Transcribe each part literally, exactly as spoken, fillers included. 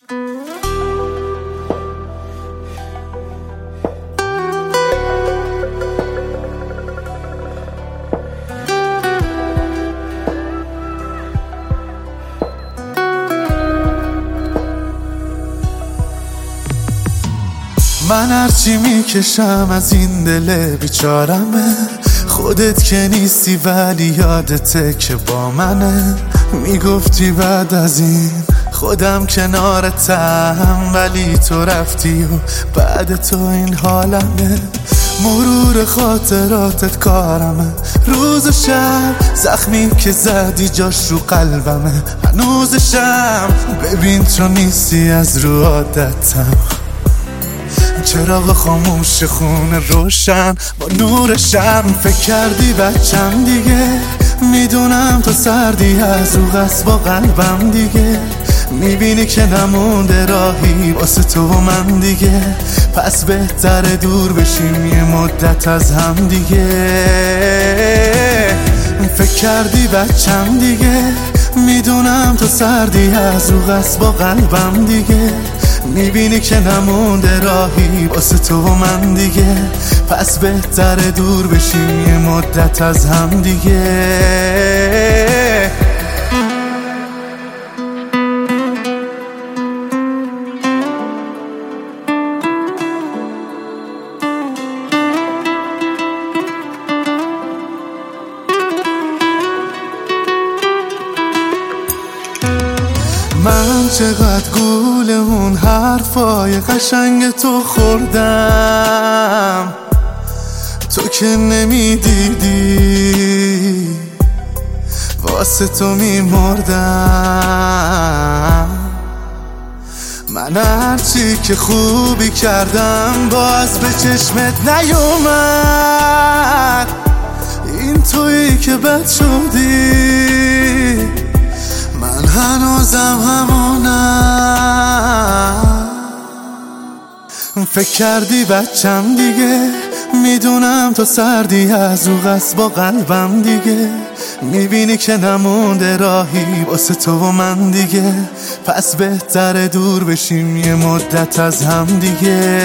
من هرچی میکشم از این دل بیچارمه، خودت که نیستی ولی یادته که با منه. میگفتی بعد از این خودم کنارتم، ولی تو رفتی و بعد تو این حالمه. مرور خاطراتت کارمه، روز و شب زخمی که زدی جاش رو قلبمه هنوزشم. ببین تو نیستی از رو عادتم، چراغ خاموش خونه روشن با نور شم. فکر کردی بچم دیگه، میدونم تو سردی از رو قصد با قلبم دیگه. میبینی که نمونده راهی واسه تو و من دیگه، پس بهتره دور بشیم یه مدت از هم دیگه. فکر کردی بچم دیگه، میدونم تو سردی از رو قصد با قلبم دیگه. میبینی که نمونده راهی واسه تو و من دیگه، پس بهتره دور بشیم یه مدت از هم دیگه. من چقدر گول اون حرفای قشنگ تو خوردم، تو که نمیدیدی واسه تو میمردم. من هرچی که خوبی کردم باز به چشمت نیومد، این تویی که بد شدی، من هنوزم همونم. فکر کردی بچم دیگه، میدونم تو سردی از رو قصد با قلبم دیگه. میبینی که نمونده راهی واسه تو و من دیگه، پس بهتره دور بشیم یه مدت از هم دیگه.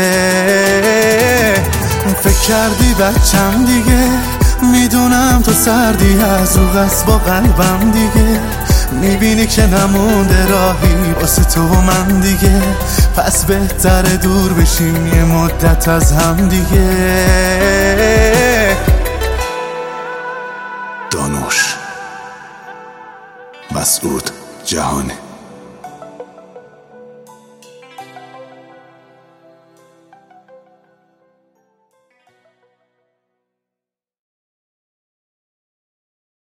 فکر کردی بچم دیگه، میدونم تو سردی از رو قصد با قلبم دیگه. میبینی که نمونده راهی واسه تو و من دیگه، پس بهتره دور بشیم یه مدت از هم دیگه. دانوش مسعود جهانی.